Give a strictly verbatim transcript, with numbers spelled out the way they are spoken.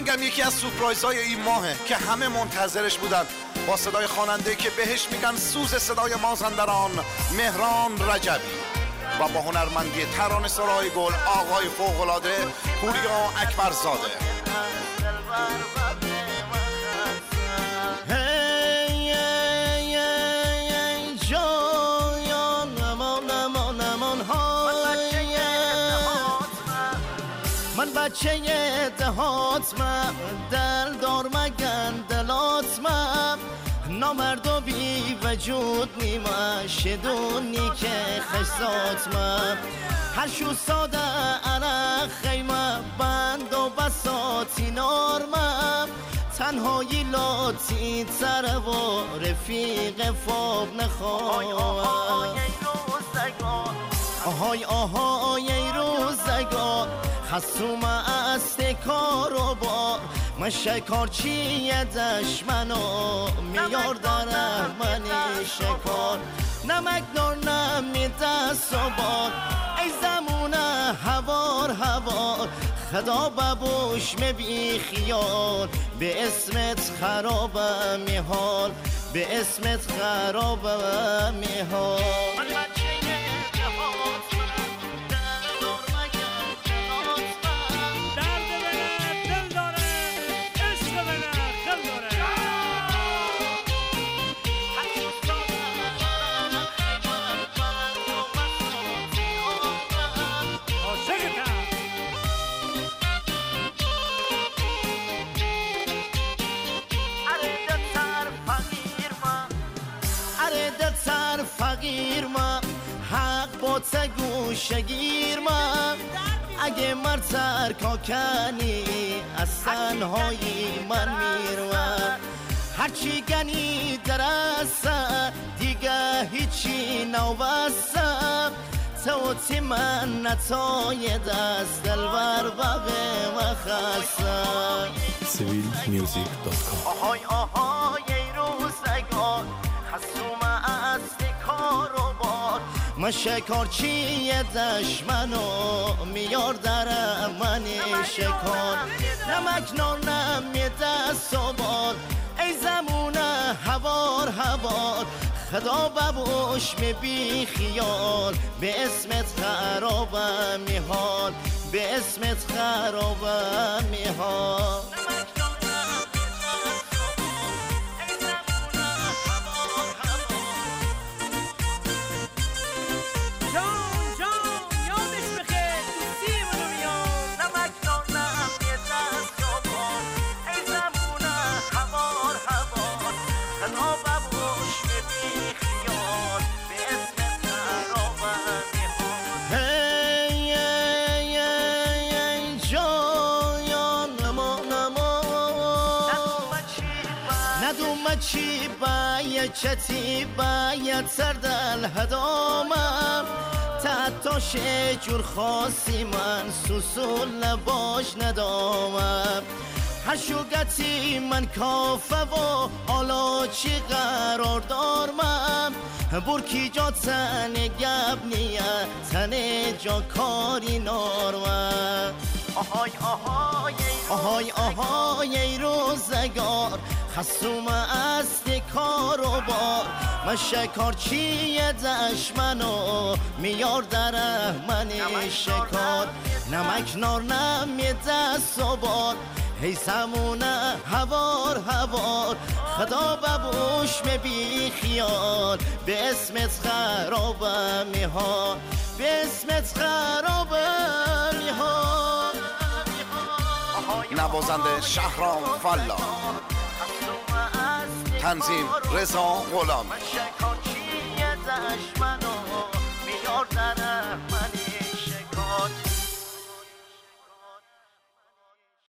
آهنگم یکی از سورپرایزهای این ماهه که همه منتظرش بودن، با صدای خواننده که بهش میگن سوز صدای مازندران، مهران رجبی، و با هنرمندی ترانه سرای گل آقای فوق‌العاده پوریا اکبرزاده. من بچه دهاتمم، دل دار مگن دلاتمم، نامرد و بی وجود نیمه شدونی که خشتاتمم، هر شو ساده عرق خیمه بند و بساتی نارمم، تنهایی لاتی تره و رفیق فوق نخواهم. آهای آهای ای روزگار خصوم است کار و بار، من شکارچی دشمنو میار در منی شکار، نمک نار نمی دست و بار، ای زمونه هوار هوار، خدا ببوش بی خیال، به اسمت خرابم میحال، به اسمت خرابم میحال. فقیر ما حق با تگو شگیر ما، اگه مرد سرکا کنی از تنهایی من میروم، هرچی گنی درسته دیگه هیچی نوبستم، توتی من نتای دست دلبر بقه و خستم. سیویل میوزیک دات کام. آهای آهای ای روزگار خصوم است کار و بار، من شکارچی دشمنو میار در منی شکار، نمک نار نمی دست و بار، ای زمونه هوار هوار، خدا ببوش بی خیال، به اسمت خرابم میحال، به اسمت خرابم میحال. چی باید چتی باید سردل هدامم، تحتاش جور خاصی من سوسول نباش ندامم، هشوگتی من کافه و حالا چی قرار دارمم، برکی جا تن گب نیه تن جا کاری نارمم. آهای آهای آهای آهای ای روزگار خصوم است کار و بار، من شکارچی دشمنو میار در منی شکار، نمک نار نمی دست و بار، ای زمونه هوار هوار، خدا ببوش بی خیال، به اسمت خرابم میحال، به اسمت خرابم میحال. نوازنده شهرام فلا، تنظیم رضا غلامی. من شکارچی دشمنو میار در منی